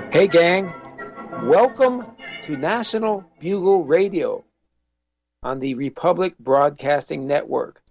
Hey gang, welcome to National Bugle Radio on the Republic Broadcasting Network.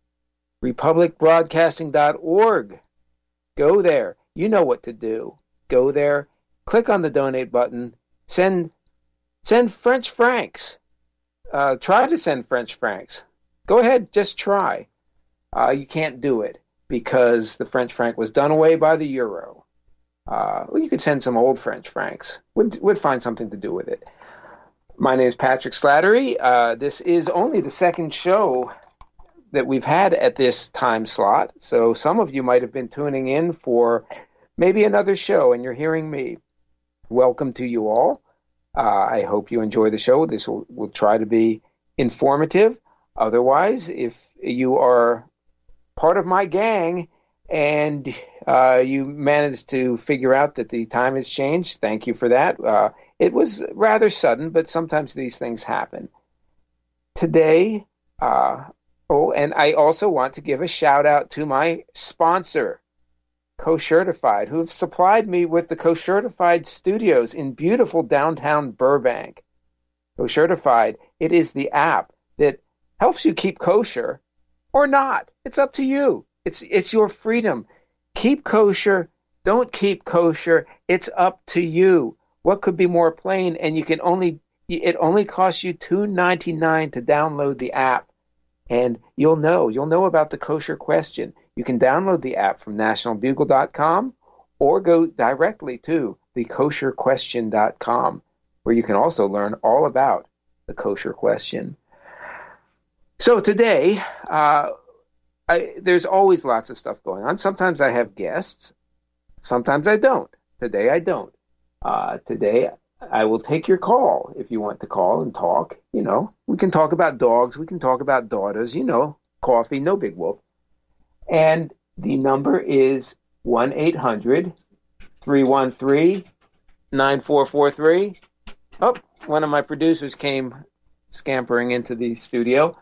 republicbroadcasting.org. Go there. You know what to do. Go there, click on the donate button, send French francs. Try to send French francs. Go ahead, just try. You can't do it because the French franc was done away by the euro. Well, you could send some old French francs. Would find something to do with it. My name is Patrick Slattery. This is only the second show that we've had at this time slot, so some of you might have been tuning in for maybe another show, and you're hearing me. Welcome to you all. I hope you enjoy the show. This will try to be informative. Otherwise, if you are part of my gang and you managed to figure out that the time has changed, thank you for that. It was rather sudden, but sometimes these things happen. Today, and I also want to give a shout out to my sponsor, Co-Certified, who have supplied me with the Co-Certified studios in beautiful downtown Burbank. Co-Certified, it is the app that helps you keep kosher or not. It's up to you. It's your freedom. Keep kosher, don't keep kosher. It's up to you. What could be more plain? And it only costs you $2.99 to download the app. And you'll know about the kosher question. You can download the app from nationalbugle.com or go directly to thekosherquestion.com, where you can also learn all about the kosher question. So today, there's always lots of stuff going on. Sometimes I have guests. Sometimes I don't. Today I don't. Today I will take your call if you want to call and talk. We can talk about dogs. We can talk about daughters. Coffee, no big whoop. And the number is 1-800-313-9443. Oh, one of my producers came scampering into the studio.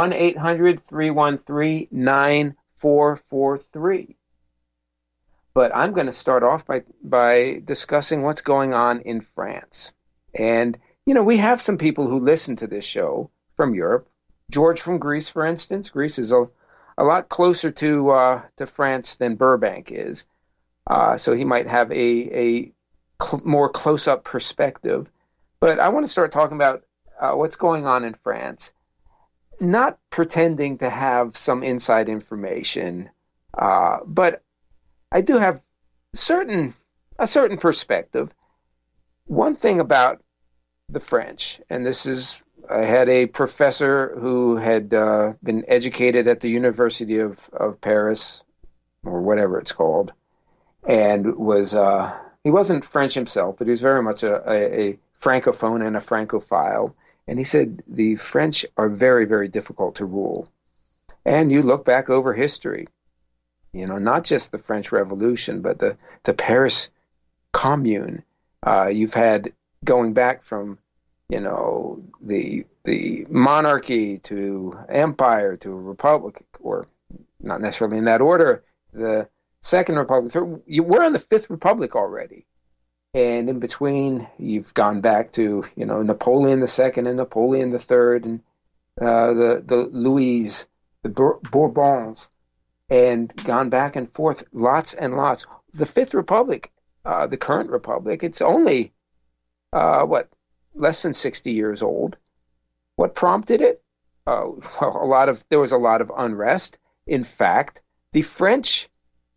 1-800-313-9443. But I'm going to start off by discussing what's going on in France. And, we have some people who listen to this show from Europe. George from Greece, for instance. Greece is a lot closer to France than Burbank is. So he might have a more close-up perspective. But I want to start talking about what's going on in France. Not pretending to have some inside information, but I do have a certain perspective. One thing about the French, and I had a professor who had been educated at the University of Paris, or whatever it's called, and he wasn't French himself, but he was very much a francophone and a francophile. And he said the French are very, very difficult to rule. And you look back over history, not just the French Revolution, but the Paris Commune. You've had going back from, the monarchy to empire to a republic, or not necessarily in that order, the Second Republic. We're on the Fifth Republic already. And in between, you've gone back to, Napoleon II and Napoleon III and the Louis, the Bourbons, and gone back and forth lots and lots. The Fifth Republic, the current republic, it's only, less than 60 years old. What prompted it? Well, there was a lot of unrest. In fact, the French,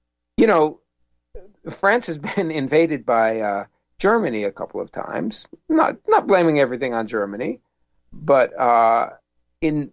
France has been invaded by Germany a couple of times. Not blaming everything on Germany, but in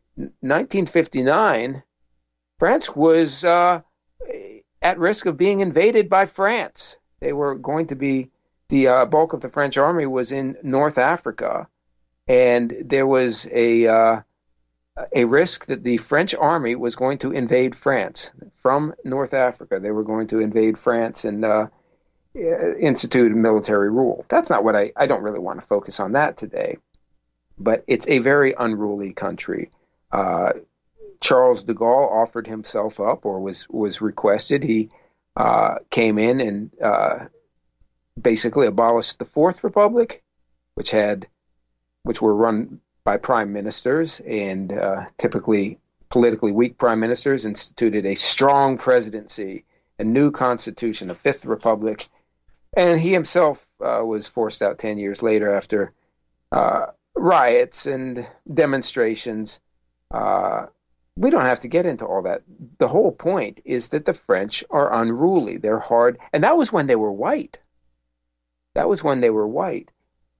1959, France was at risk of being invaded by France. They were going to be, the bulk of the French army was in North Africa, and there was a risk that the French army was going to invade France from North Africa. They were going to invade France and institute military rule. That's not what I don't really want to focus on that today, but it's a very unruly country. Charles de Gaulle offered himself up, or was requested. He came in and basically abolished the Fourth Republic, which had which were run by prime ministers and typically politically weak prime ministers, instituted a strong presidency, a new constitution, a Fifth Republic, and he himself was forced out 10 years later after riots and demonstrations. We don't have to get into all that. The whole point is that the French are unruly. They're hard. And that was when they were white. That was when they were white.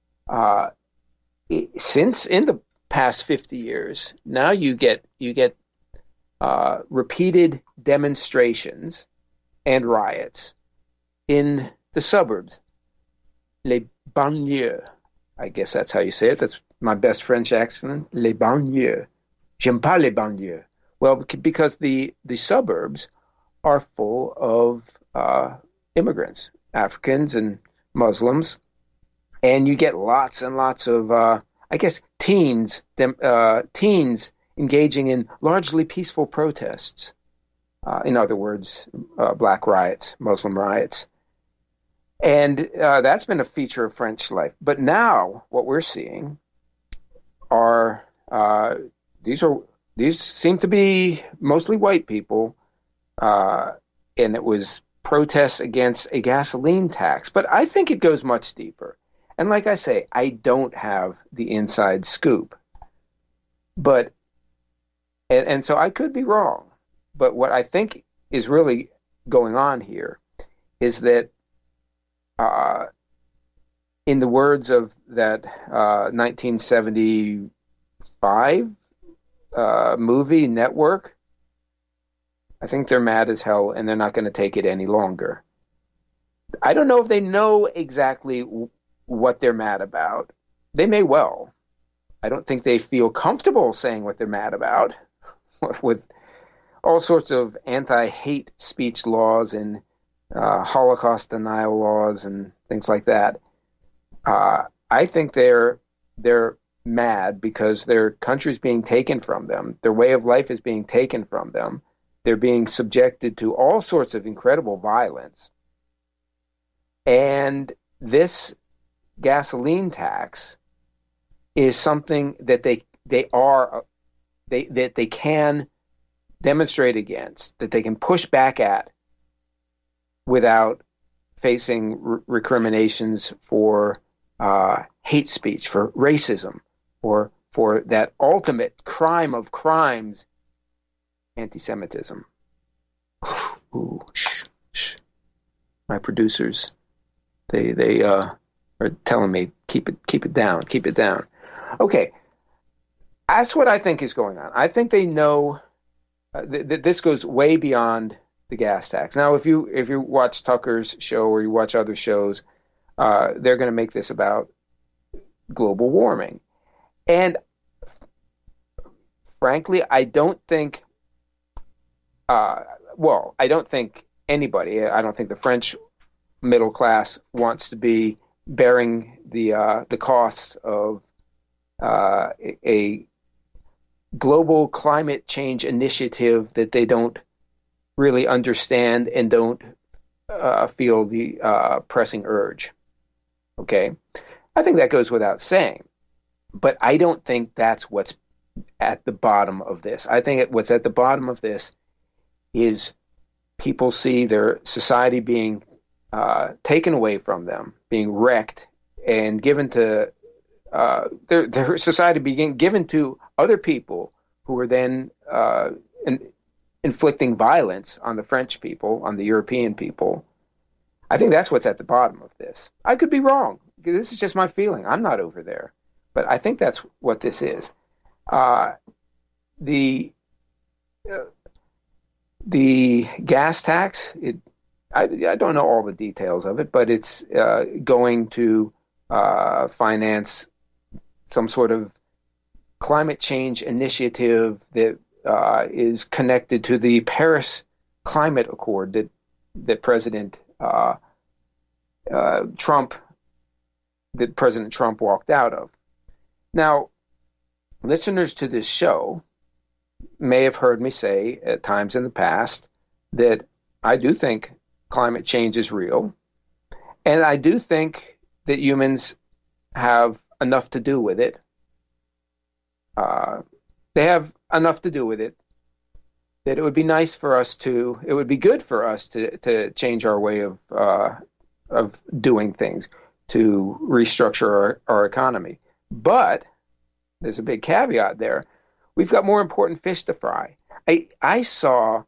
Since in the past 50 years, now you get repeated demonstrations and riots in the suburbs, les banlieues. I guess that's how you say it. That's my best French accent. Les banlieues. J'aime pas les banlieues. Well, because the suburbs are full of immigrants, Africans and Muslims, and you get lots and lots of, I guess, teens engaging in largely peaceful protests. In other words, black riots, Muslim riots. And that's been a feature of French life. But now what we're seeing are these seem to be mostly white people, and it was protests against a gasoline tax. But I think it goes much deeper. And like I say, I don't have the inside scoop. But and so I could be wrong. But what I think is really going on here is that, in the words of that 1975 movie Network, I think they're mad as hell and they're not going to take it any longer. I don't know if they know exactly what they're mad about. They may well. I don't think they feel comfortable saying what they're mad about with all sorts of anti-hate speech laws and Holocaust denial laws and things like that. I think they're mad because their country's being taken from them. Their way of life is being taken from them. They're being subjected to all sorts of incredible violence. And this gasoline tax is something that they can demonstrate against, that they can push back at without facing recriminations for hate speech, for racism, or for that ultimate crime of crimes, anti-Semitism. Ooh, shh. My producers, they are telling me keep it down. Okay, that's what I think is going on. I think they know that this goes way beyond the gas tax. Now, if you watch Tucker's show or you watch other shows, they're going to make this about global warming. And frankly, I don't think anybody, I don't think the French middle class wants to be bearing the costs of a global climate change initiative that they don't really understand and don't feel the pressing urge. Okay? I think that goes without saying. But I don't think that's what's at the bottom of this. I think what's at the bottom of this is people see their society being taken away from them, being wrecked, and given to their society being given to other people who are then inflicting violence on the French people, on the European people. I think that's what's at the bottom of this. I could be wrong. This is just my feeling. I'm not over there. But I think that's what this is. The gas tax, I don't know all the details of it, but it's going to finance some sort of climate change initiative that is connected to the Paris Climate Accord that President Trump walked out of. Now, listeners to this show may have heard me say at times in the past that I do think climate change is real, And I do think that humans have enough to do with it. They have enough to do with it that it would be nice for us to, it would be good for us to change our way of doing things, to restructure our economy. But there's a big caveat there. We've got more important fish to fry. I saw,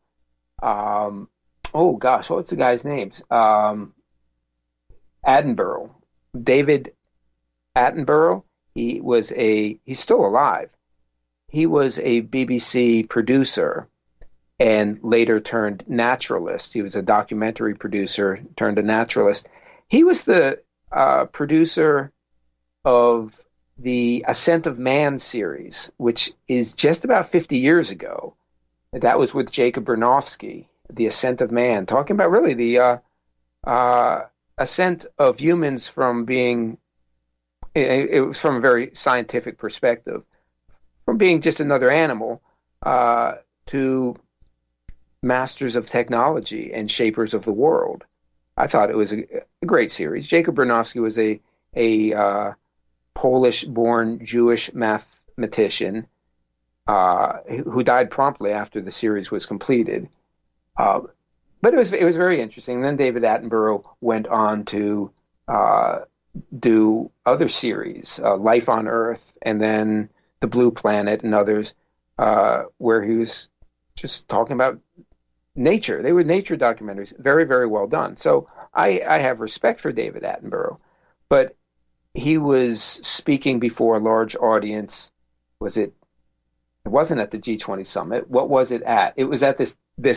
oh gosh, what's the guy's name? Attenborough, David Attenborough. He's still alive. He was a BBC producer and later turned naturalist. He was a documentary producer, turned a naturalist. He was the producer of the Ascent of Man series, which is just about 50 years ago. That was with Jacob Bernofsky, The Ascent of Man, talking about really the ascent of humans from being, it was from a very scientific perspective, from being just another animal to masters of technology and shapers of the world. I thought it was a great series. Jacob Bernofsky was a Polish-born Jewish mathematician who died promptly after the series was completed. But it was very interesting. And then David Attenborough went on to do other series, Life on Earth, and then The Blue Planet, and others, where he was just talking about nature. They were nature documentaries, very, very well done. So I have respect for David Attenborough, but he was speaking before a large audience. It wasn't at the G20 summit. What was it at? It was at this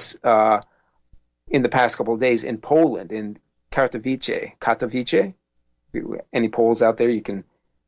in the past couple of days in Poland, in Katowice. Any Poles out there, you can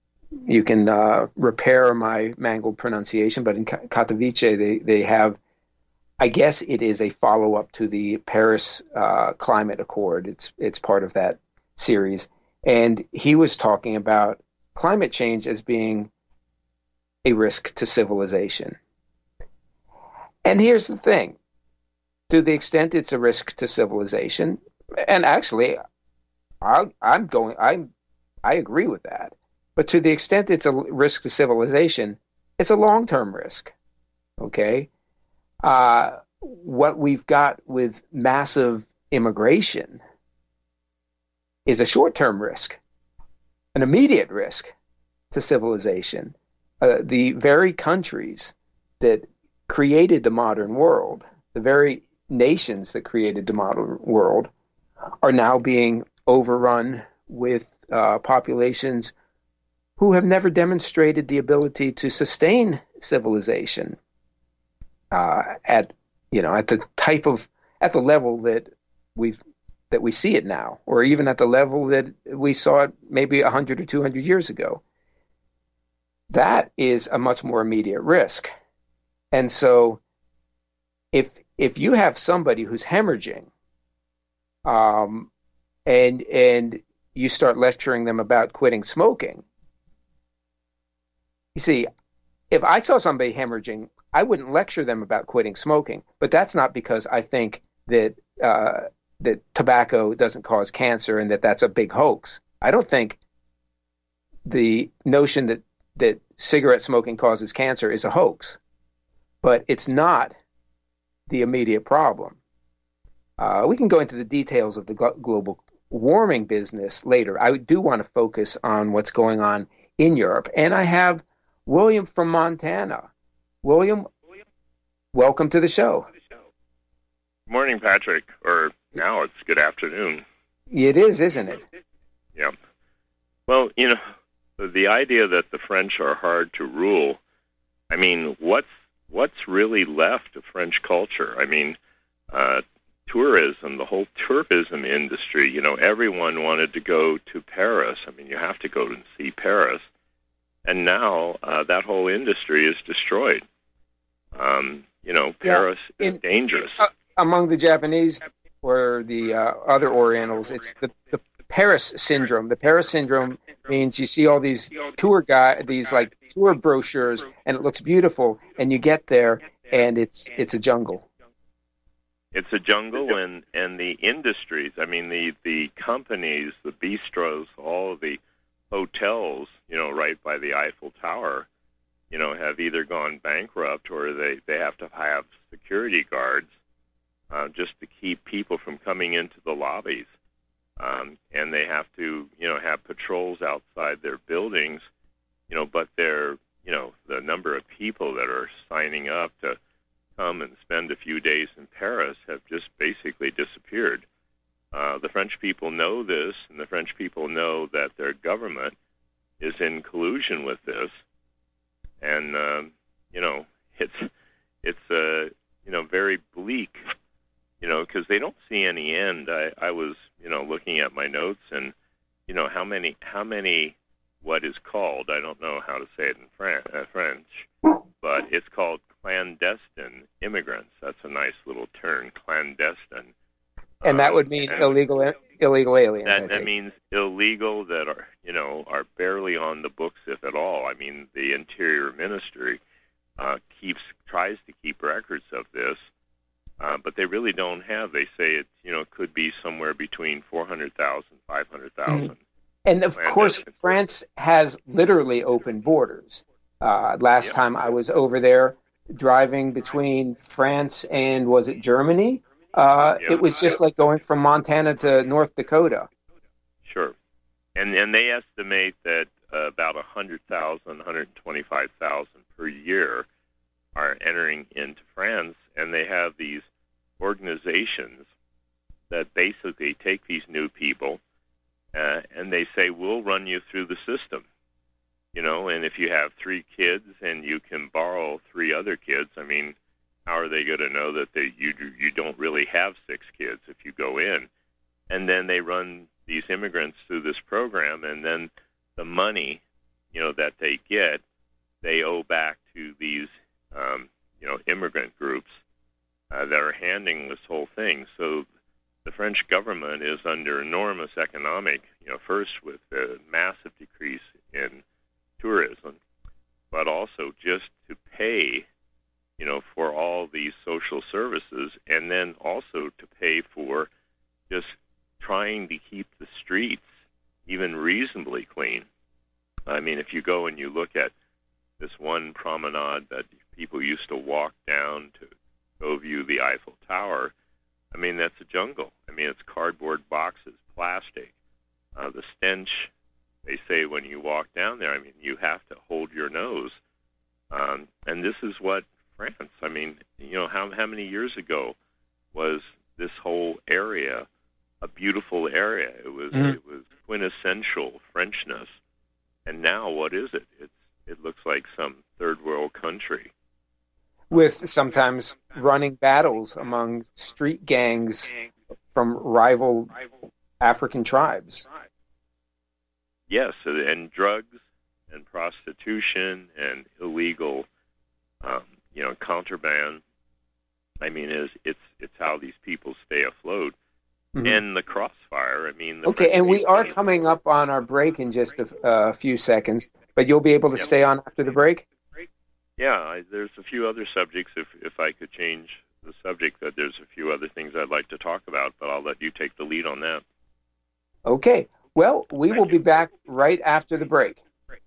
repair my mangled pronunciation, but in Katowice they have, I guess it is a follow-up to the Paris Climate Accord. It's part of that series. And he was talking about climate change as being a risk to civilization. And here's the thing. To the extent it's a risk to civilization, and actually I agree with that. But to the extent it's a risk to civilization, it's a long-term risk. Okay? What we've got with massive immigration is a short-term risk, an immediate risk to civilization. The very countries that created the modern world, the very nations that created the modern world, are now being overrun with populations who have never demonstrated the ability to sustain civilization at the level that we see it now, or even at the level that we saw it maybe 100 or 200 years ago. That is a much more immediate risk. And so if you have somebody who's hemorrhaging, and you start lecturing them about quitting smoking, you see, if I saw somebody hemorrhaging, I wouldn't lecture them about quitting smoking. But that's not because I think that that tobacco doesn't cause cancer and that that's a big hoax. I don't think the notion that cigarette smoking causes cancer is a hoax, but it's not the immediate problem. We can go into the details of the global warming business later. I do want to focus on what's going on in Europe, and I have William from Montana. William, welcome to the show. Good morning, Patrick, or now it's good afternoon. It is, isn't it? Yeah. Well, the idea that the French are hard to rule, I mean, what's really left of French culture? I mean, tourism, the whole tourism industry, everyone wanted to go to Paris. I mean, you have to go and see Paris. And now that whole industry is destroyed. Paris is dangerous. Among the Japanese or the other Orientals, it's the Paris syndrome. The Paris syndrome means you see all these tour brochures, and it looks beautiful, and you get there, and it's a jungle. It's a jungle, and the industries, I mean, the companies, the bistros, all of the hotels, right by the Eiffel Tower, have either gone bankrupt or they have to have security guards just to keep people from coming into the lobbies. And they have to, have patrols outside their buildings, but they're, the number of people that are signing up to come and spend a few days in Paris have just basically disappeared. The French people know this, and the French people know that their government is in collusion with this. And, it's very bleak, because they don't see any end. I was, looking at my notes and, how many, what is called, I don't know how to say it in French, but it's called clandestine immigrants. That's a nice little term, clandestine. And that would mean illegal aliens. That means illegal that are barely on the books, if at all. I mean, the Interior Ministry tries to keep records of this, but they really don't have. They say it could be somewhere between 400,000, 500,000. And of course, France has literally open borders. Last time I was over there, driving between France and, was it Germany? It was just like going from Montana to North Dakota. Sure. And they estimate that about 100,000, 125,000 per year are entering into France, and they have these organizations that basically take these new people and they say, we'll run you through the system. And if you have 3 kids and you can borrow 3 other kids, I mean, how are they going to know that you don't really have 6 kids if you go in? And then they run these immigrants through this program, and then the money, that they get, they owe back to these, immigrant groups that are handling this whole thing. So the French government is under enormous economic, first with the massive decrease in tourism, but also just to pay, for all these social services, and then also to pay for just trying to keep the streets even reasonably clean. I mean, if you go and you look at this one promenade that people used to walk down to go view the Eiffel Tower, I mean, that's a jungle. I mean, it's cardboard boxes, plastic. The stench, they say when you walk down there, I mean, you have to hold your nose. And this is what France, I mean, how many years ago was this whole area a beautiful area? It was quintessential Frenchness. And now what is it? It looks like some third world country. With sometimes running battles among street gangs from rival African tribes. Yes, and drugs and prostitution and illegal, contraband. I mean, it's how these people stay afloat. Mm-hmm. And the crossfire. I mean, okay, and we are coming up on our break in just a few seconds, but you'll be able to stay on after the break. Yeah, there's a few other subjects. If I could change the subject, that there's a few other things I'd like to talk about, but I'll let you take the lead on that. Okay. Well, we will be back right after the break.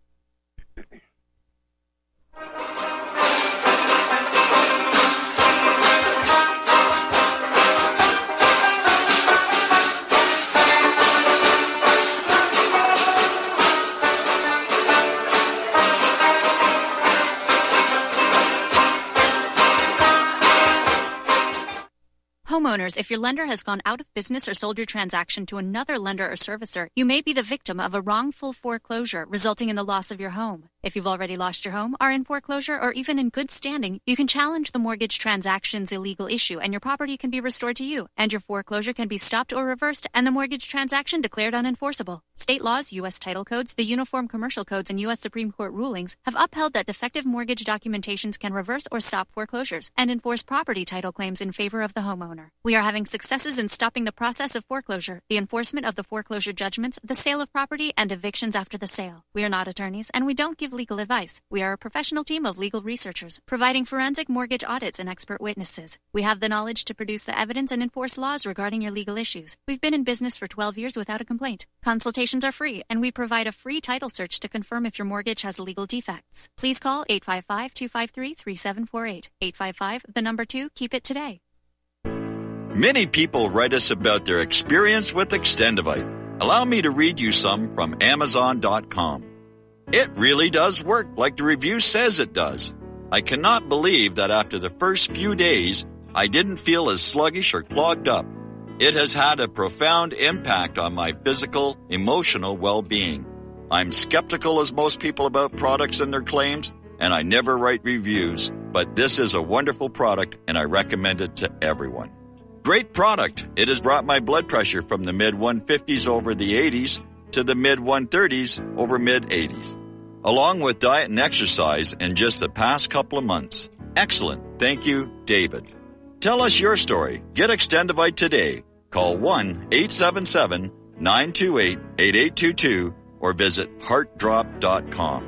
Homeowners, if your lender has gone out of business or sold your transaction to another lender or servicer, you may be the victim of a wrongful foreclosure, resulting in the loss of your home. If you've already lost your home, are in foreclosure, or even in good standing, you can challenge the mortgage transaction's illegal issue, and your property can be restored to you, and your foreclosure can be stopped or reversed, and the mortgage transaction declared unenforceable. State laws, U.S. title codes, the Uniform Commercial Codes, and U.S. Supreme Court rulings have upheld that defective mortgage documentations can reverse or stop foreclosures and enforce property title claims in favor of the homeowner. We are having successes in stopping the process of foreclosure, the enforcement of the foreclosure judgments, the sale of property, and evictions after the sale. We are not attorneys, and we don't give legal advice. We are a professional team of legal researchers providing forensic mortgage audits and expert witnesses. We have the knowledge to produce the evidence and enforce laws regarding your legal issues. We've been in business for 12 years without a complaint. Consultations are free, and we provide a free title search to confirm if your mortgage has legal defects. Please call 855-253-3748. 855, 2, keep it today. Many people write us about their experience with Extendivite. Allow me to read you some from Amazon.com. It really does work like the review says it does. I cannot believe that after the first few days, I didn't feel as sluggish or clogged up. It has had a profound impact on my physical, emotional well-being. I'm skeptical as most people about products and their claims, and I never write reviews, but this is a wonderful product and I recommend it to everyone. Great product. It has brought my blood pressure from the mid-150s over the 80s to the mid-130s over mid-80s, along with diet and exercise in just the past couple of months. Excellent. Thank you, David. Tell us your story. Get Extendivite today. Call 1-877-928-8822 or visit heartdrop.com.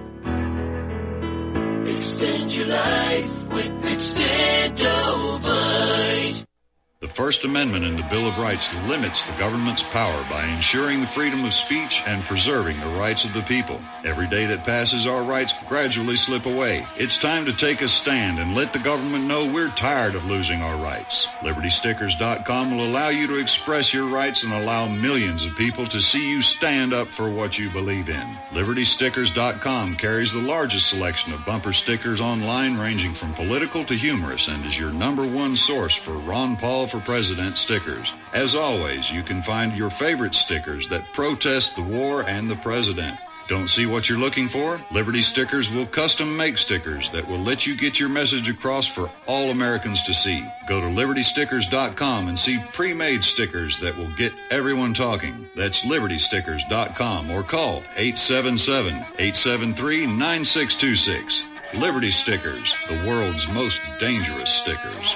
Extend your life with Extendovite. The First Amendment in the Bill of Rights limits the government's power by ensuring the freedom of speech and preserving the rights of the people. Every day that passes, our rights gradually slip away. It's time to take a stand and let the government know we're tired of losing our rights. LibertyStickers.com will allow you to express your rights and allow millions of people to see you stand up for what you believe in. LibertyStickers.com carries the largest selection of bumper stickers online, ranging from political to humorous, and is your #1 source for Ron Paul for President stickers. As always, you can find your favorite stickers that protest the war and the president. Don't see what you're looking for? Liberty Stickers will custom make stickers that will let you get your message across for all Americans to see. Go to LibertyStickers.com and see pre-made stickers that will get everyone talking. That's LibertyStickers.com or call 877-873-9626. Liberty Stickers, the world's most dangerous stickers.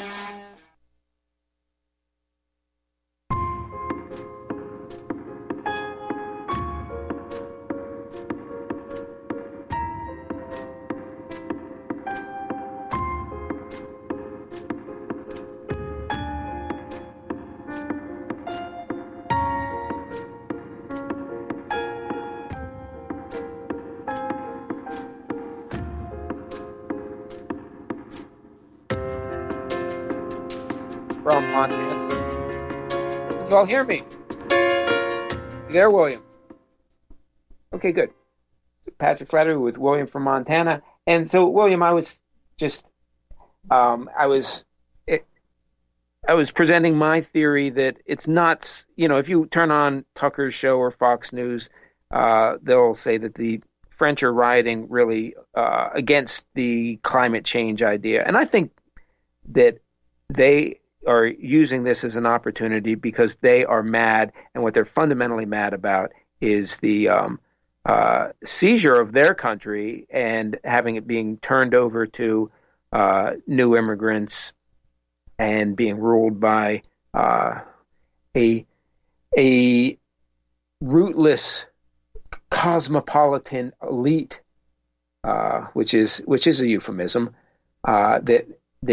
From Montana. Can you all hear me? You there, William? Okay, good. So Patrick Slattery with William from Montana. And so, William, I was just, I was presenting my theory that it's not, if you turn on Tucker's show or Fox News, they'll say that the French are rioting really against the climate change idea. And I think that they are using this as an opportunity because they are mad, and what they're fundamentally mad about is the seizure of their country and having it being turned over to new immigrants and being ruled by a rootless cosmopolitan elite, which is a euphemism, that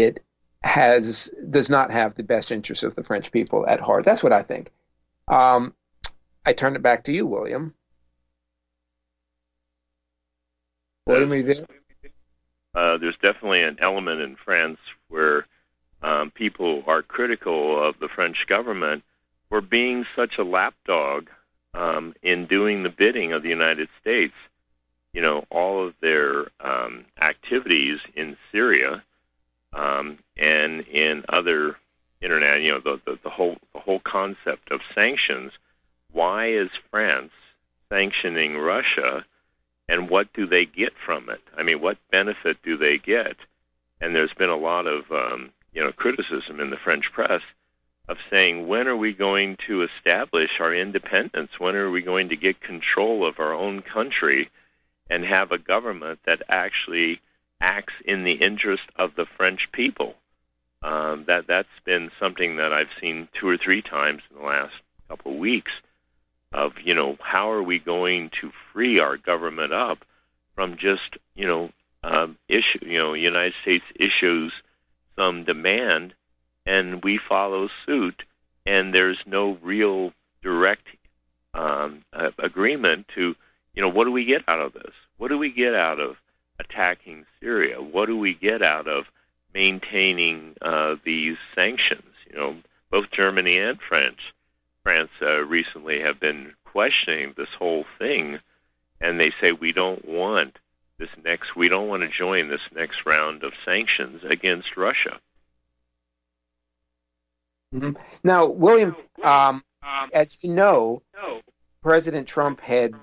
does not have the best interests of the French people at heart. That's what I think. I turn it back to you, William. William, are you there? There's definitely an element in France where people are critical of the French government for being such a lapdog in doing the bidding of the United States. All of their activities in Syria and in other internet, the whole concept of sanctions. Why is France sanctioning Russia, and what do they get from it? I mean, what benefit do they get? And there's been a lot of criticism in the French press of saying, when are we going to establish our independence? When are we going to get control of our own country and have a government that actually acts in the interest of the French people? That's been something that I've seen 2 or 3 times in the last couple of weeks of, how are we going to free our government up from just, United States issues some demand and we follow suit, and there's no real direct agreement to, what do we get out of this? What do we get out of attacking Syria? What do we get out of maintaining these sanctions? Both Germany and France recently have been questioning this whole thing, and they say we don't want to join this next round of sanctions against Russia. Mm-hmm. Now, William, as you know, President Trump had,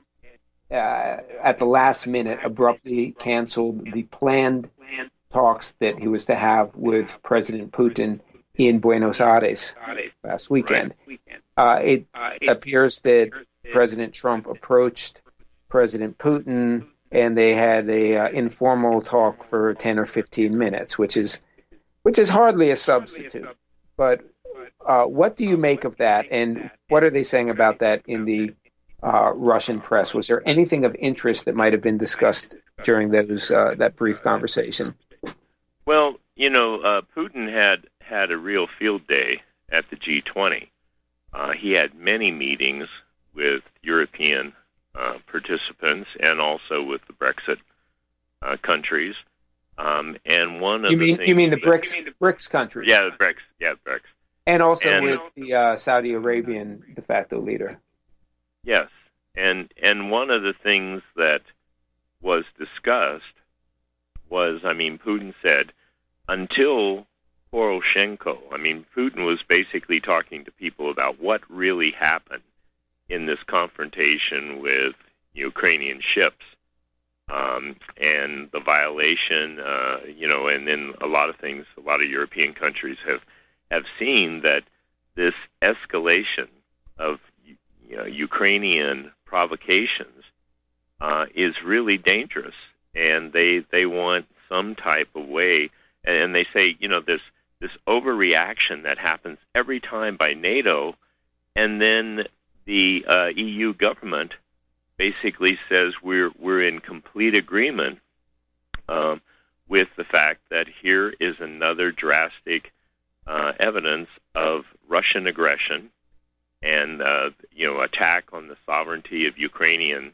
at the last minute, abruptly canceled the planned talks that he was to have with President Putin in Buenos Aires last weekend. It appears that President Trump approached President Putin, and they had a informal talk for 10 or 15 minutes, which is hardly a substitute. But what do you make of that, and what are they saying about that in the Russian press? Was there anything of interest that might have been discussed during that brief conversation? Well, Putin had a real field day at the G20. He had many meetings with European participants and also with the Brexit countries. And one of you mean the BRICS countries? Yeah, the BRICS. And also with the Saudi Arabian de facto leader. Yes, and one of the things that was discussed was, Putin said, until Poroshenko, Putin was basically talking to people about what really happened in this confrontation with Ukrainian ships, and the violation, and then a lot of European countries have seen that this escalation of Ukrainian provocations is really dangerous, and they want some type of way, and they say this overreaction that happens every time by NATO, and then the EU government basically says we're in complete agreement with the fact that here is another drastic evidence of Russian aggression and attack on the sovereignty of Ukrainian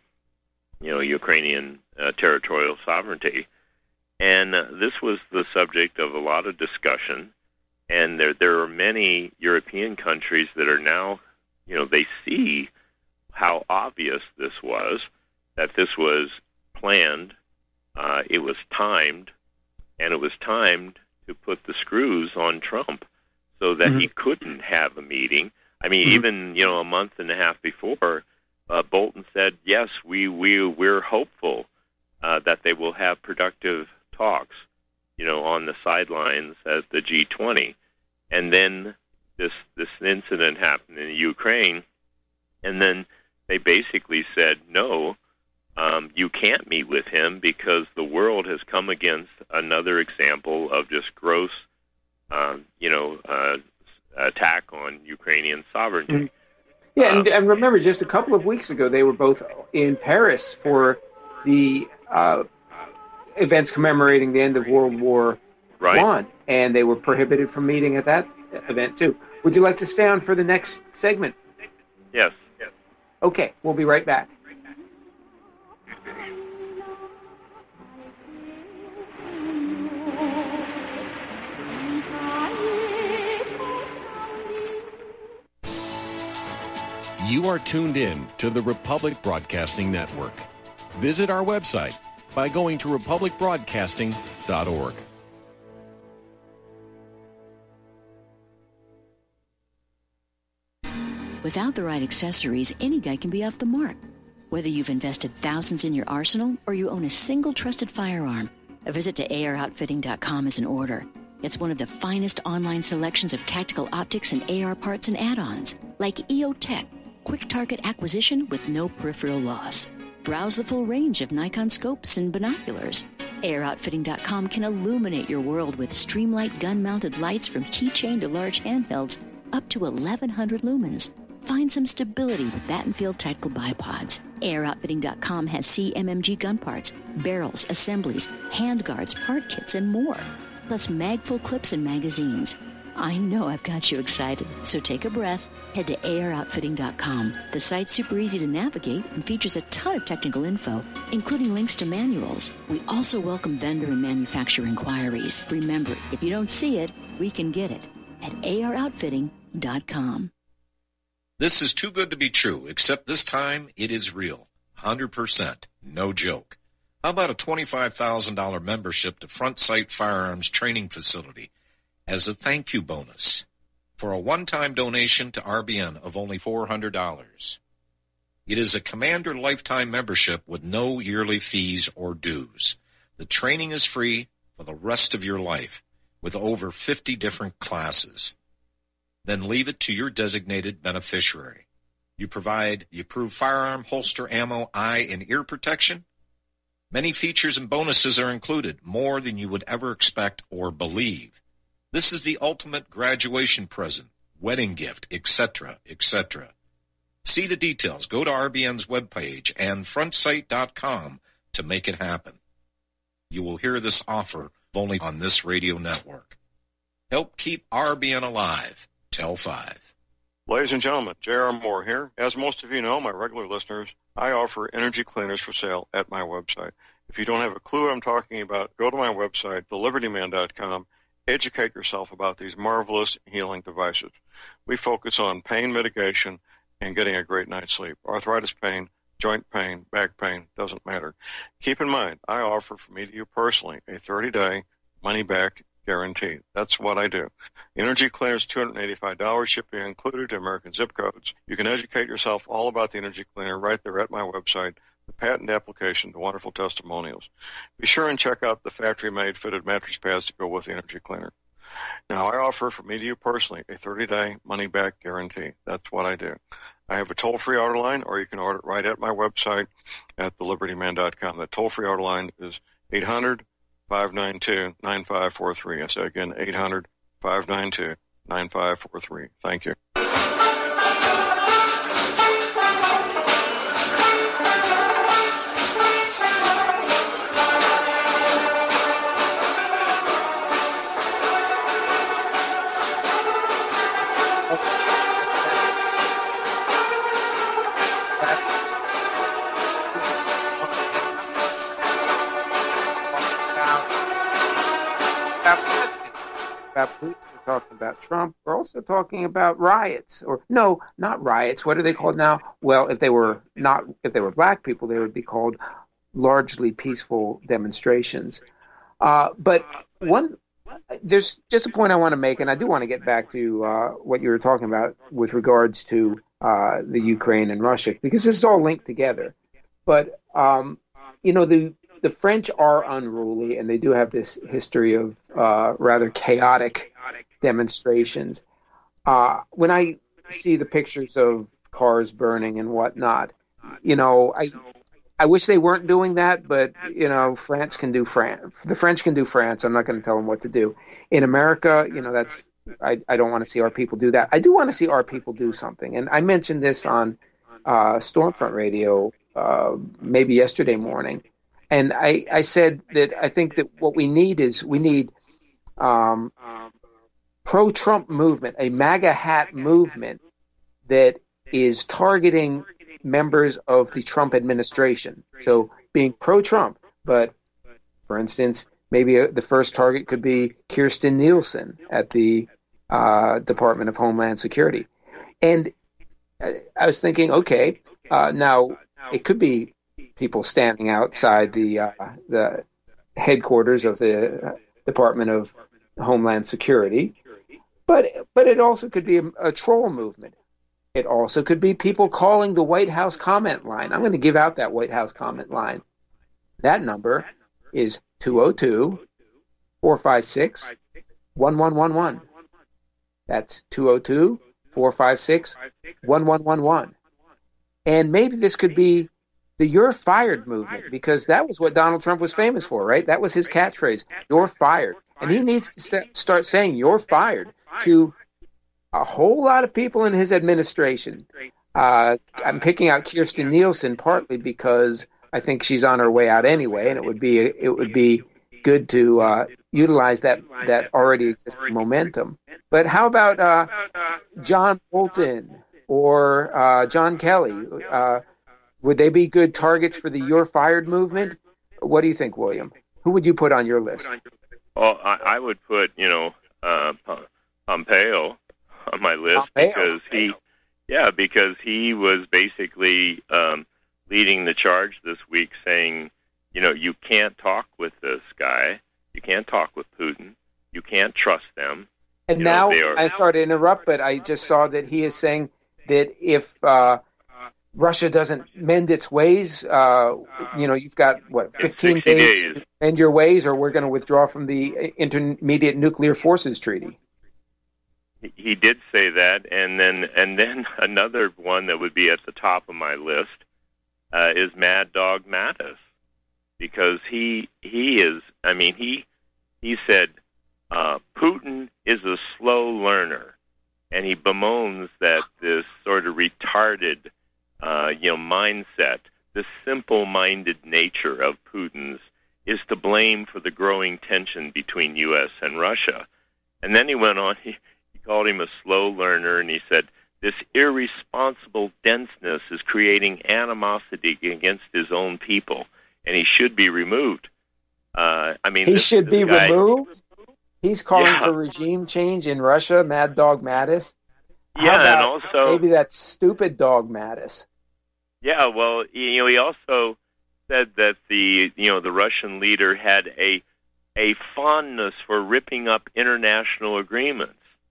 territorial sovereignty. And this was the subject of a lot of discussion. And there are many European countries that are now, they see how obvious this was, that this was planned, it was timed, and it was timed to put the screws on Trump so that he couldn't have a meeting. Even, a month and a half before, Bolton said, yes, we're hopeful that they will have productive talks, on the sidelines at the G20. And then this incident happened in Ukraine, and then they basically said, no, you can't meet with him because the world has come against another example of just gross, attack on Ukrainian sovereignty. Yeah, and remember, just a couple of weeks ago, they were both in Paris for the events commemorating the end of World War I, and they were prohibited from meeting at that event, too. Would you like to stay on for the next segment? Yes. Okay, we'll be right back. You are tuned in to the Republic Broadcasting Network. Visit our website by going to republicbroadcasting.org. Without the right accessories, any guy can be off the mark. Whether you've invested thousands in your arsenal or you own a single trusted firearm, a visit to AROutfitting.com is in order. It's one of the finest online selections of tactical optics and AR parts and add-ons, like EOTech, quick target acquisition with no peripheral loss. Browse the full range of Nikon scopes and binoculars. AROutfitting.com can illuminate your world with Streamlight gun-mounted lights from keychain to large handhelds up to 1,100 lumens. Find some stability with Battenfield Tactical Bipods. Airoutfitting.com has CMMG gun parts, barrels, assemblies, handguards, part kits, and more. Plus magful clips and magazines. I know I've got you excited, so take a breath. Head to Airoutfitting.com. The site's super easy to navigate and features a ton of technical info, including links to manuals. We also welcome vendor and manufacturer inquiries. Remember, if you don't see it, we can get it at Airoutfitting.com. This is too good to be true, except this time it is real. 100%. No joke. How about a $25,000 membership to Front Sight Firearms Training Facility as a thank you bonus for a one-time donation to RBN of only $400? It is a Commander lifetime membership with no yearly fees or dues. The training is free for the rest of your life with over 50 different classes. Then leave it to your designated beneficiary. You provide the approved firearm, holster, ammo, eye, and ear protection. Many features and bonuses are included, more than you would ever expect or believe. This is the ultimate graduation present, wedding gift, etc., etc. See the details. Go to RBN's webpage and frontsight.com to make it happen. You will hear this offer only on this radio network. Help keep RBN alive. Tell 5. Ladies and gentlemen, J.R. Moore here. As most of you know, my regular listeners, I offer energy cleaners for sale at my website. If you don't have a clue what I'm talking about, go to my website, thelibertyman.com. Educate yourself about these marvelous healing devices. We focus on pain mitigation and getting a great night's sleep. Arthritis pain, joint pain, back pain, doesn't matter. Keep in mind, I offer from me to you personally a 30-day money-back guarantee. That's what I do. Energy cleaners, $285, shipping included to American zip codes. You can educate yourself all about the energy cleaner right there at my website, the patent application, the wonderful testimonials. Be sure and check out the factory-made fitted mattress pads to go with the energy cleaner. Now, I offer from me to you personally a 30-day money-back guarantee. That's what I do. I have a toll-free order line, or you can order it right at my website at thelibertyman.com. That toll-free order line is 800-592-9543. I say again, 800-592-9543. Thank you. About Putin, we're talking about Trump. We're also talking about riots, or no, not riots. What are they called now? Well, if they were black people, they would be called largely peaceful demonstrations. But there's just a point I want to make, and I do want to get back to what you were talking about with regards to the Ukraine and Russia, because this is all linked together. But the French are unruly, and they do have this history of rather chaotic demonstrations. When I see the pictures of cars burning and whatnot, I wish they weren't doing that, but France can do France. The French can do France. I'm not going to tell them what to do. In America, that's I don't want to see our people do that. I do want to see our people do something, and I mentioned this on Stormfront Radio maybe yesterday morning. And I said that I think that what we need pro-Trump movement, a MAGA hat movement that is targeting members of the Trump administration. So being pro-Trump, but for instance, maybe the first target could be Kirstjen Nielsen at the Department of Homeland Security. And I was thinking, okay, now it could be people standing outside the headquarters of the Department of Homeland Security, but it also could be a troll movement. It also could be people calling the White House comment line. I'm going to give out that White House comment line. That number is 202-456-1111. That's 202-456-1111. And maybe this could be the "You're Fired" movement, because that was what Donald Trump was famous for, right? That was his catchphrase, "You're fired." And he needs to start saying "You're fired" to a whole lot of people in his administration. I'm picking out Kirstjen Nielsen partly because I think she's on her way out anyway, and it would be good to utilize that already existing momentum. But how about John Bolton or John Kelly? Would they be good targets for the You're Fired movement? What do you think, William? Who would you put on your list? Well, I would put, Pompeo on my list because he was basically leading the charge this week, saying, you can't talk with this guy, you can't talk with Putin, you can't trust them. And now, I'm sorry to interrupt, but I just saw that he is saying that if Russia doesn't mend its ways, you've got, 15 days to mend your ways, or we're going to withdraw from the Intermediate Nuclear Forces Treaty. He did say that, and then another one that would be at the top of my list is Mad Dog Mattis, because he said Putin is a slow learner, and he bemoans that this sort of retarded mindset, this simple-minded nature of Putin's, is to blame for the growing tension between U.S. and Russia. And then he went on, he called him a slow learner, and he said, this irresponsible denseness is creating animosity against his own people, and he should be removed. He should be removed? He's calling for regime change in Russia, Mad Dog Mattis? And also maybe that's Stupid Dog Mattis. Yeah, well, he also said that the Russian leader had a fondness for ripping up international agreements.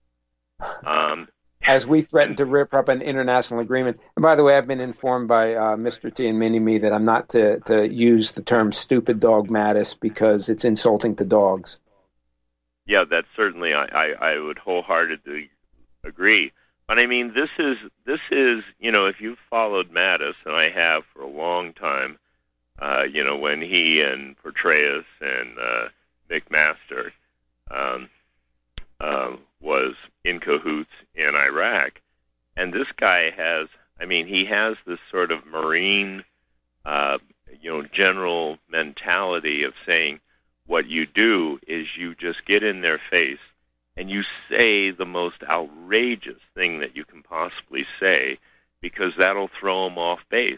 As we threaten to rip up an international agreement. And by the way, I've been informed by Mr. T and Mini-Me that I'm not to use the term Stupid Dog Mattis because it's insulting to dogs. Yeah, that's certainly, I would wholeheartedly agree. But I mean, this is if you've followed Mattis, and I have for a long time, when he and Petraeus and McMaster was in cahoots in Iraq, and this guy has this sort of Marine, general mentality of saying what you do is you just get in their face and you say the most outrageous thing that you can possibly say, because that'll throw them off base.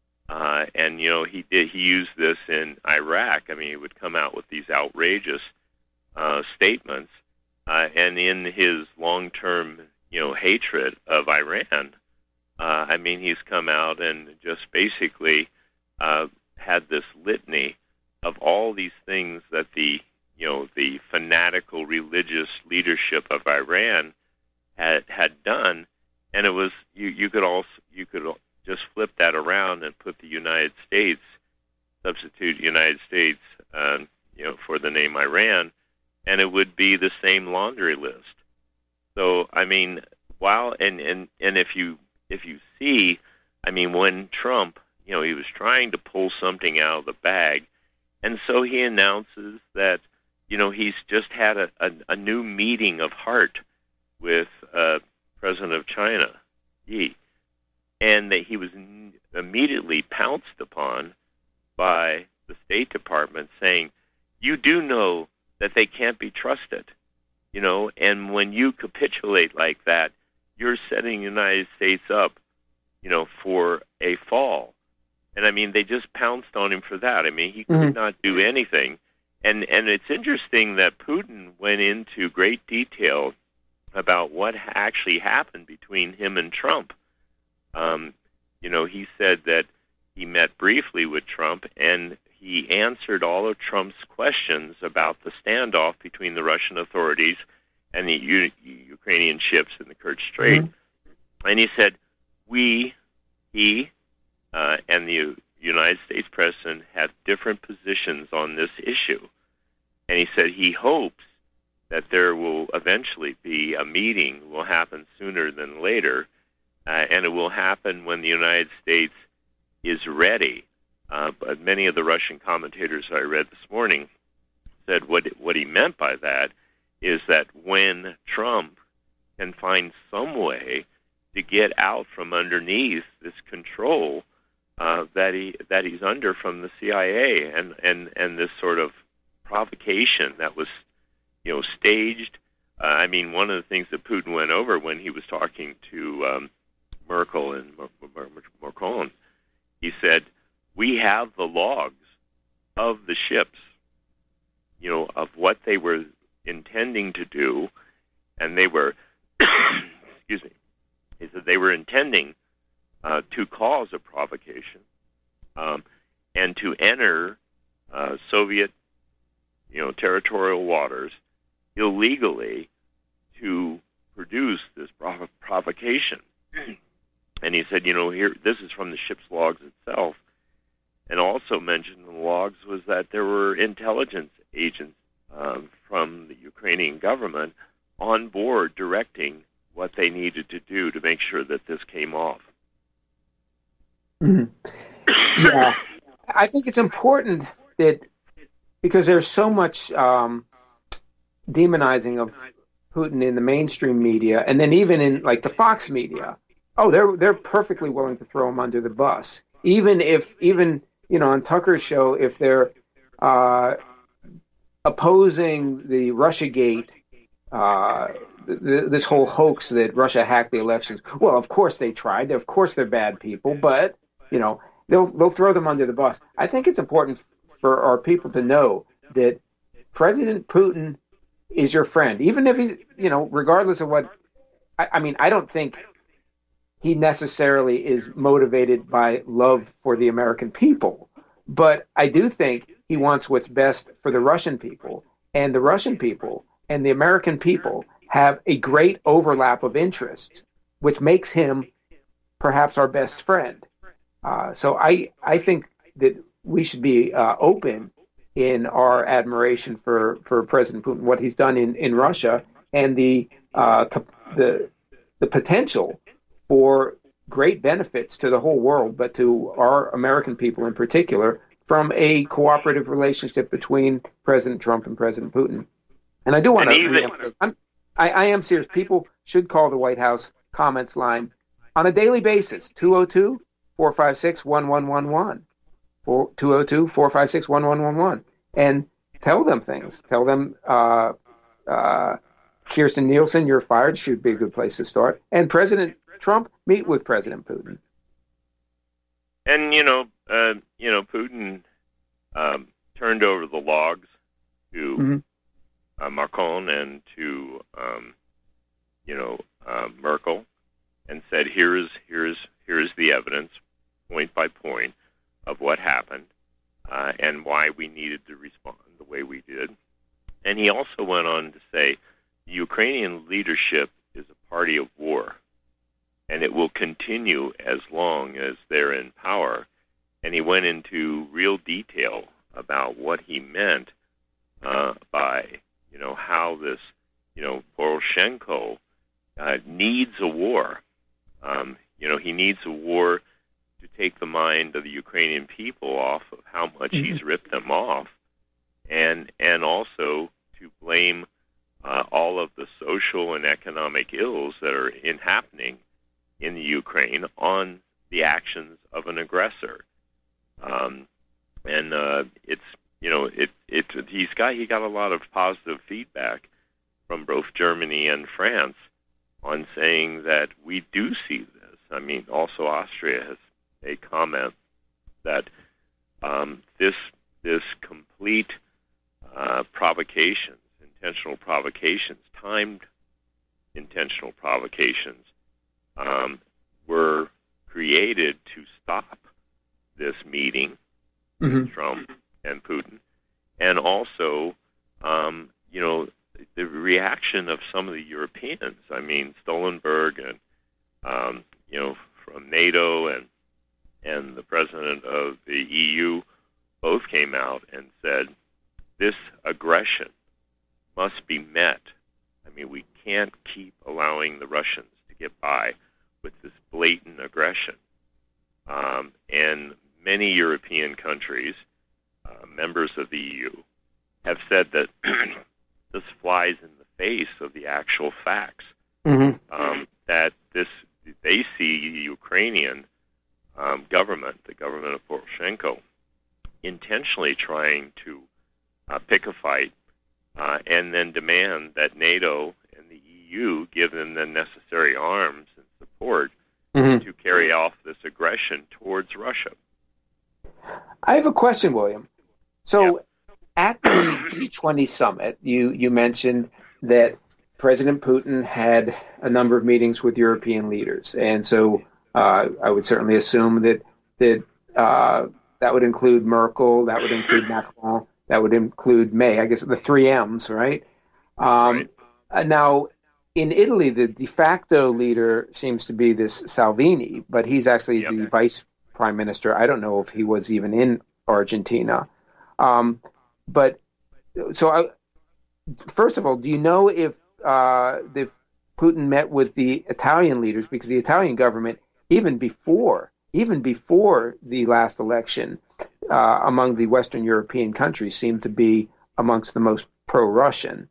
He used this in Iraq. I mean, he would come out with these outrageous statements, and in his long-term, hatred of Iran, he's come out and just basically had this litany of all these things that the fanatical religious leadership of Iran had done, and it was you could just flip that around and put the United States, substitute United States, for the name Iran, and it would be the same laundry list. So if you see, when Trump, he was trying to pull something out of the bag, and so he announces that he's just had a new meeting of heart with President of China, Xi, and that he was immediately pounced upon by the State Department, saying, you do know that they can't be trusted, and when you capitulate like that, you're setting the United States up, for a fall. And they just pounced on him for that. He could not do anything. And it's interesting that Putin went into great detail about what actually happened between him and Trump. He said that he met briefly with Trump, and he answered all of Trump's questions about the standoff between the Russian authorities and the Ukrainian ships in the Kerch Strait. And he said, he and the United States President have different positions on this issue. And he said he hopes that there will eventually be a meeting, will happen sooner than later, and it will happen when the United States is ready. But many of the Russian commentators I read this morning said what he meant by that is that when Trump can find some way to get out from underneath this control that he's under from the CIA, and this sort of provocation that was, staged. I mean, one of the things that Putin went over when he was talking to Merkel and Macron, he said, "We have the logs of the ships, of what they were intending to do, and they were, excuse me, he said they were intending to cause a provocation and to enter Soviet, territorial waters illegally to produce this provocation." And he said, here, this is from the ship's logs itself, and also mentioned in the logs was that there were intelligence agents from the Ukrainian government on board directing what they needed to do to make sure that this came off. Mm-hmm. Yeah, I think it's important that, because there's so much demonizing of Putin in the mainstream media, and then even in like the Fox media, they're perfectly willing to throw him under the bus, even on Tucker's show, if they're opposing the Russiagate, this whole hoax that Russia hacked the elections. Well, of course they tried. Of course they're bad people, but they'll throw them under the bus. I think it's important for our people to know that President Putin is your friend, even if he's, regardless of what. I don't think he necessarily is motivated by love for the American people, but I do think he wants what's best for the Russian people, and the Russian people and the American people have a great overlap of interests, which makes him perhaps our best friend. So I think that we should be open in our admiration for President Putin, what he's done in Russia, and the potential for great benefits to the whole world, but to our American people in particular, from a cooperative relationship between President Trump and President Putin. And I do want to I am serious. People should call the White House comments line on a daily basis, 202-456-1111, 202-456-1111, and tell them things. Tell them, Kirstjen Nielsen, you're fired, should be a good place to start. And President Trump, meet with President Putin. And, Putin turned over the logs to Macron and to, Merkel, and said, here's the evidence, point by point, of what happened and why we needed to respond the way we did. And he also went on to say, the Ukrainian leadership is a party of war, and it will continue as long as they're in power. And he went into real detail about what he meant by, how this, Poroshenko needs a war. He needs a war to take the mind of the Ukrainian people off of how much he's ripped them off, and also to blame all of the social and economic ills that are happening in the Ukraine on the actions of an aggressor. He got a lot of positive feedback from both Germany and France on saying that we do see this. I mean, also Austria has a comment that this complete provocations, intentional provocations, timed intentional provocations, were created to stop this meeting with Trump and Putin, and also, the reaction of some of the Europeans. I mean, Stoltenberg and from NATO and the president of the EU both came out and said this aggression must be met. I mean, we can't keep allowing the Russians to get by with this blatant aggression. And many European countries, members of the EU, have said that this flies in the face of the actual facts that they see the Ukrainian government, the government of Poroshenko, intentionally trying to pick a fight and then demand that NATO and the EU give them the necessary arms and support to carry off this aggression towards Russia. I have a question, William. So at the G20 summit, you mentioned that President Putin had a number of meetings with European leaders. And so I would certainly assume that would include Merkel, that would include Macron, that would include May, I guess the three M's, right? Right. Now, in Italy, the de facto leader seems to be this Salvini, but he's actually the vice prime minister. I don't know if he was even in Argentina. First of all, do you know if Putin met with the Italian leaders? Because the Italian government, even before the last election, among the Western European countries, seemed to be amongst the most pro-Russian.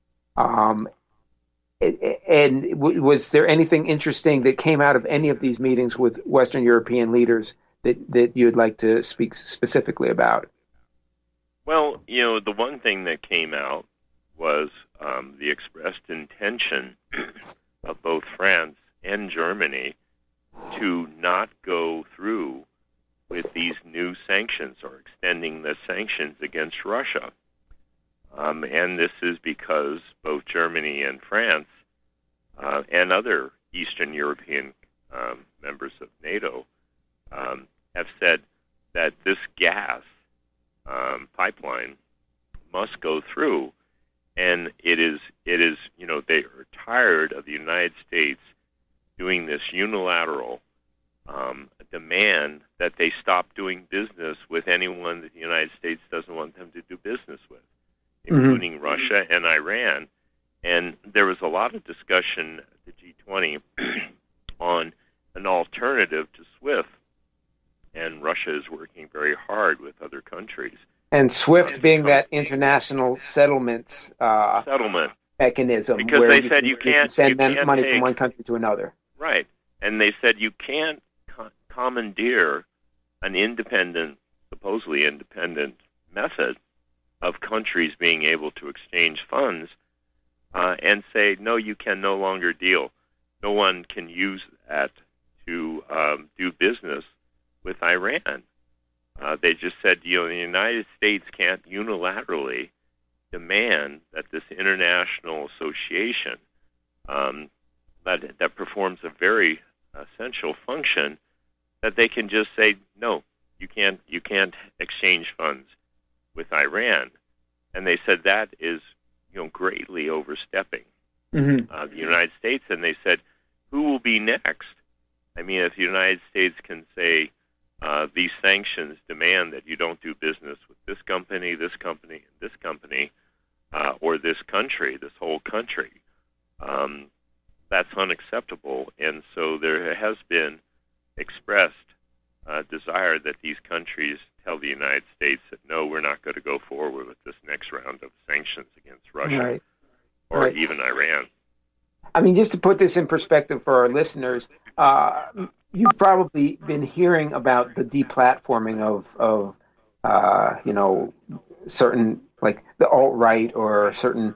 And was there anything interesting that came out of any of these meetings with Western European leaders that you'd like to speak specifically about? Well, the one thing that came out was the expressed intention of both France and Germany to not go through with these new sanctions or extending the sanctions against Russia. And this is because both Germany and France and other Eastern European members of NATO have said that this gas pipeline must go through, and it is they are tired of the United States doing this unilateral demand that they stop doing business with anyone that the United States doesn't want them to do business with, including Russia and Iran. And there was a lot of discussion at the G20 on an alternative to SWIFT, and Russia is working very hard with other countries. And SWIFT being that international settlement mechanism, because where they said you can't send money from one country to another. Right, and they said you can't commandeer an supposedly independent method of countries being able to exchange funds and say, no, you can no longer deal. No one can use that to do business with Iran. They just said, the United States can't unilaterally demand that this international association that performs a very essential function, that they can just say, no, you can't exchange funds with Iran. And they said that is greatly overstepping the United States. And they said, who will be next? I mean, if the United States can say these sanctions demand that you don't do business with this company, and this company, or this country, this whole country, that's unacceptable. And so there has been expressed desire that these countries tell the United States that, no, we're not going to go forward with this next round of sanctions against Russia or even Iran. I mean, just to put this in perspective for our listeners, you've probably been hearing about the deplatforming of certain, like the alt-right or certain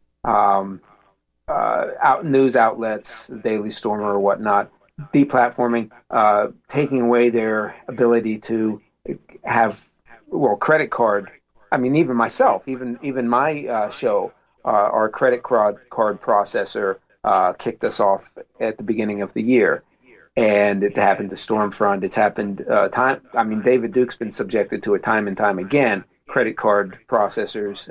news outlets, Daily Stormer or whatnot, deplatforming, taking away their ability to have, credit card. I mean, even myself, even my show, our credit card processor kicked us off at the beginning of the year. And it happened to Stormfront. It's happened David Duke's been subjected to it time and time again. Credit card processors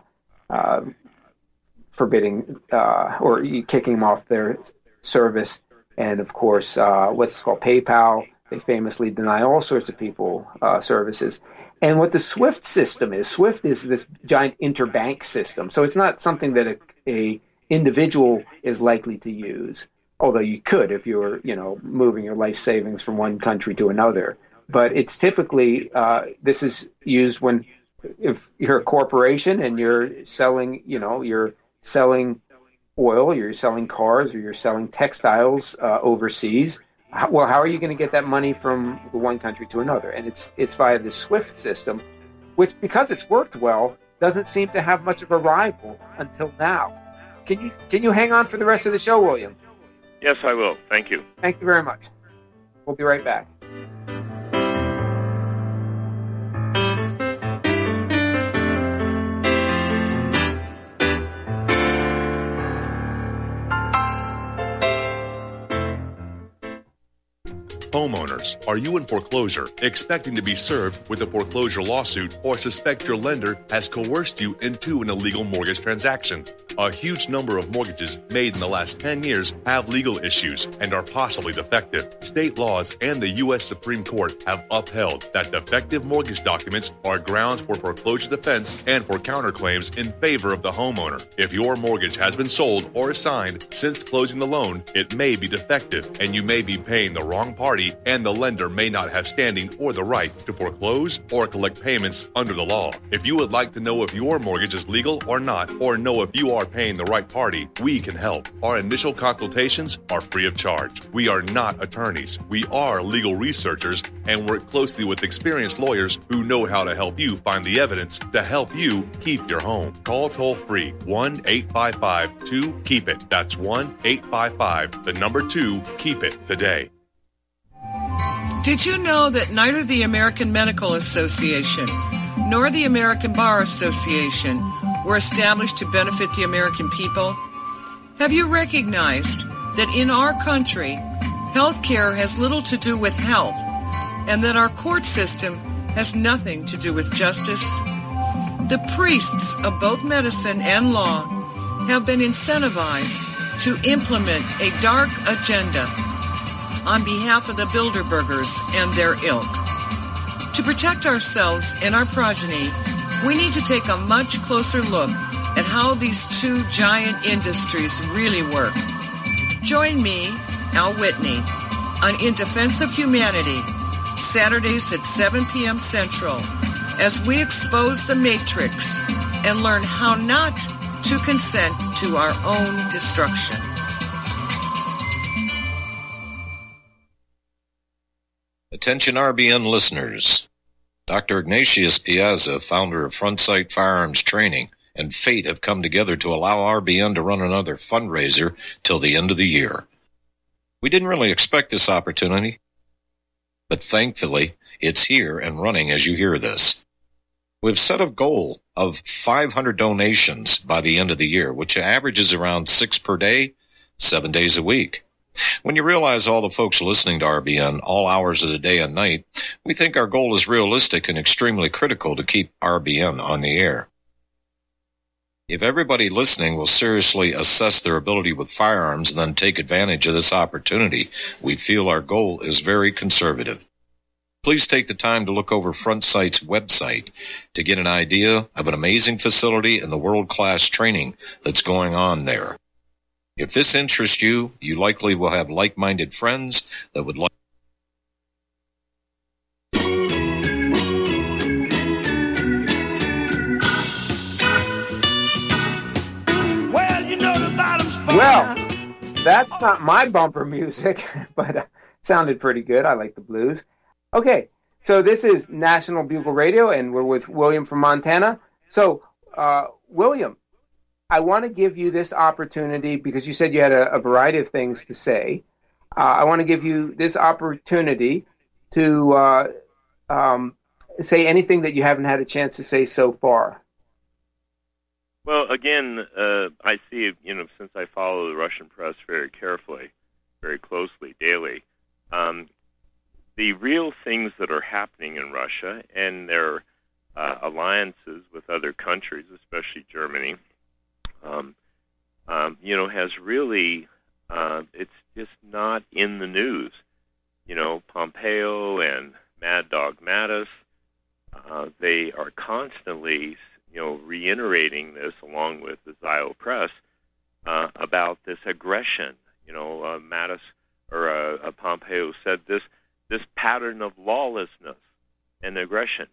forbidding or kicking them off their service. And of course, what's called PayPal, they famously deny all sorts of people services. And what the SWIFT system is this giant interbank system. So it's not something that a individual is likely to use, although you could if you're, moving your life savings from one country to another. But it's typically, this is used if you're a corporation and you're selling, oil, or you're selling cars, or you're selling textiles overseas. How are you going to get that money from the one country to another? And it's via the SWIFT system, which, because it's worked well, doesn't seem to have much of a rival until now. Can you hang on for the rest of the show, William? Yes, I will. Thank you. Thank you very much. We'll be right back. Homeowners, are you in foreclosure, expecting to be served with a foreclosure lawsuit, or suspect your lender has coerced you into an illegal mortgage transaction? A huge number of mortgages made in the last 10 years have legal issues and are possibly defective. State laws and the U.S. Supreme Court have upheld that defective mortgage documents are grounds for foreclosure defense and for counterclaims in favor of the homeowner. If your mortgage has been sold or assigned since closing the loan, it may be defective and you may be paying the wrong party, and the lender may not have standing or the right to foreclose or collect payments under the law. If you would like to know if your mortgage is legal or not, or know if you are paying the right party, we can help. Our initial consultations are free of charge. We are not attorneys. We are legal researchers and work closely with experienced lawyers who know how to help you find the evidence to help you keep your home. Call toll-free 1-855-2-KEEP-IT. That's 1-855-2-KEEP-IT today. Did you know that neither the American Medical Association nor the American Bar Association were established to benefit the American people? Have you recognized that in our country, health care has little to do with health, and that our court system has nothing to do with justice? The priests of both medicine and law have been incentivized to implement a dark agenda on behalf of the Bilderbergers and their ilk. To protect ourselves and our progeny, we need to take a much closer look at how these two giant industries really work. Join me, Al Whitney, on In Defense of Humanity, Saturdays at 7 p.m. Central, as we expose the Matrix and learn how not to consent to our own destruction. Attention RBN listeners. Dr. Ignatius Piazza, founder of Frontsight Firearms Training, and Fate have come together to allow RBN to run another fundraiser till the end of the year. We didn't really expect this opportunity, but thankfully it's here and running as you hear this. We've set a goal of 500 donations by the end of the year, which averages around 6 per day, 7 days a week. When you realize all the folks listening to RBN all hours of the day and night, we think our goal is realistic and extremely critical to keep RBN on the air. If everybody listening will seriously assess their ability with firearms and then take advantage of this opportunity, we feel our goal is very conservative. Please take the time to look over Frontsight's website to get an idea of an amazing facility and the world-class training that's going on there. If this interests you, you likely will have like-minded friends that would like. Well, that's not my bumper music, but it sounded pretty good. I like the blues. Okay, so this is National Bugle Radio, and we're with William from Montana. So, William, I want to give you this opportunity because you said you had a variety of things to say. I want to give you this opportunity to say anything that you haven't had a chance to say so far. Well, again, I see, since I follow the Russian press very carefully, very closely, daily, the real things that are happening in Russia and their alliances with other countries, especially Germany, has really, it's just not in the news. Pompeo and Mad Dog Mattis, they are constantly, reiterating this along with the Zio Press about this aggression. Mattis or Pompeo said this pattern of lawlessness and aggression.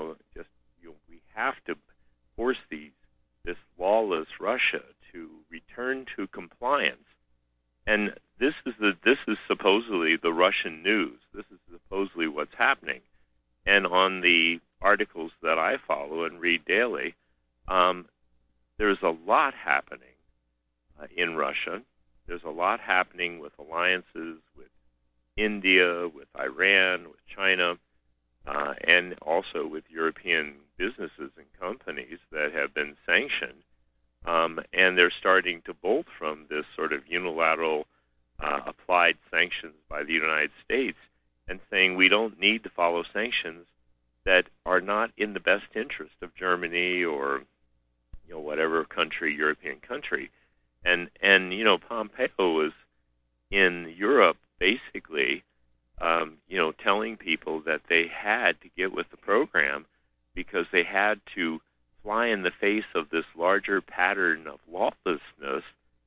We have to force this lawless Russia to return return to compliance. And this is supposedly the Russian news. This is supposedly what's happening. And on the articles that I follow and read daily, there's a lot happening in Russia. There's a lot happening with alliances with India, with Iran, with China, and also with European businesses and companies that have been sanctioned. And they're starting to bolt from this sort of unilateral applied sanctions by the United States and saying we don't need to follow sanctions that are not in the best interest of Germany or whatever country, European country. And Pompeo was in Europe basically telling people that they had to get with the program because they had to fly in the face of this larger pattern of lawlessness.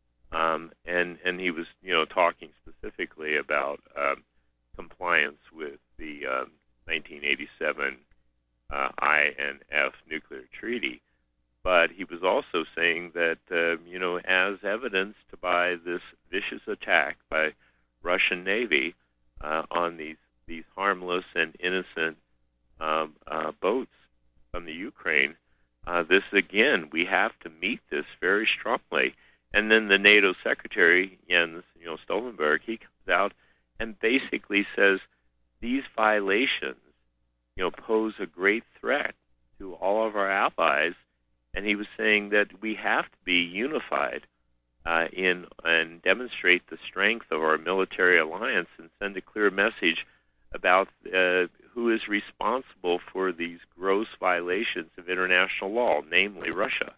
And he was, talking specifically about compliance with the 1987 INF nuclear treaty. But he was also saying that, as evidenced by this vicious attack by Russian Navy on these harmless and innocent boats from the Ukraine, this again, we have to meet this very strongly. And then the NATO Secretary, Jens Stoltenberg, he comes out and basically says these violations, pose a great threat to all of our allies. And he was saying that we have to be unified and demonstrate the strength of our military alliance and send a clear message about who is responsible for these gross violations of international law, namely Russia.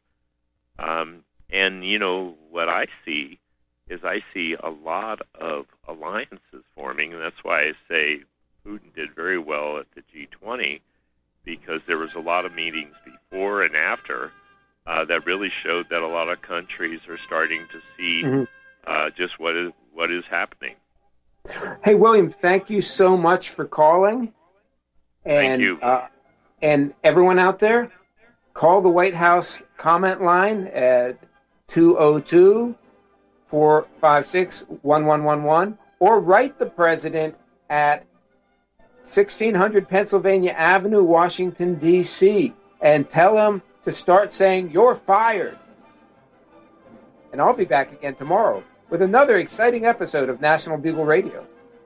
And, what I see is a lot of alliances forming, and that's why I say Putin did very well at the G20, because there was a lot of meetings before and after that really showed that a lot of countries are starting to see just what is happening. Hey, William, thank you so much for calling. And, thank you. And everyone out there, call the White House comment line at 202-456-1111 or write the president at 1600 Pennsylvania Avenue, Washington, D.C., and tell him to start saying, "You're fired." And I'll be back again tomorrow with another exciting episode of National Bugle Radio.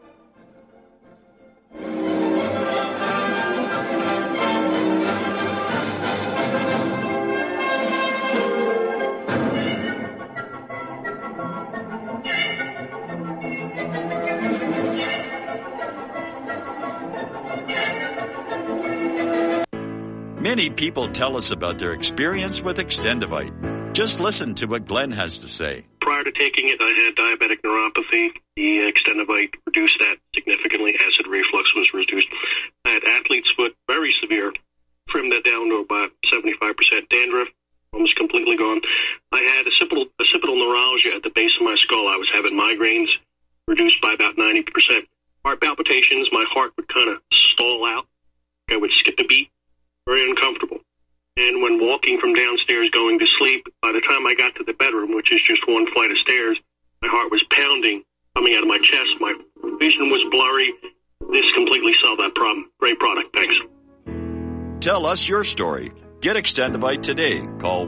Many people tell us about their experience with Extendivite. Just listen to what Glenn has to say. Prior to taking it, I had diabetic neuropathy. The Extendivite reduced that significantly. Acid reflux was reduced. I had athlete's foot, very severe. Trimmed that down to about 75%. Dandruff, almost completely gone. I had occipital neuralgia at the base of my skull. I was having migraines, reduced by about 90%. Heart palpitations, my heart would kind of stall out. I would skip a beat. Very uncomfortable. And when walking from downstairs going to sleep, by the time I got to the bedroom, which is just one flight of stairs, my heart was pounding, coming out of my chest. My vision was blurry. This completely solved that problem. Great product. Thanks. Tell us your story. Get Extendivite today. Call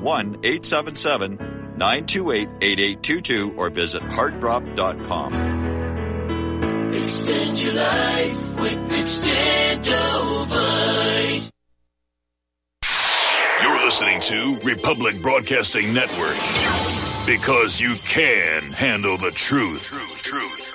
1-877-928-8822 or visit heartdrop.com. Extend your life with Extendivite. You're listening to Republic Broadcasting Network, because you can handle the truth.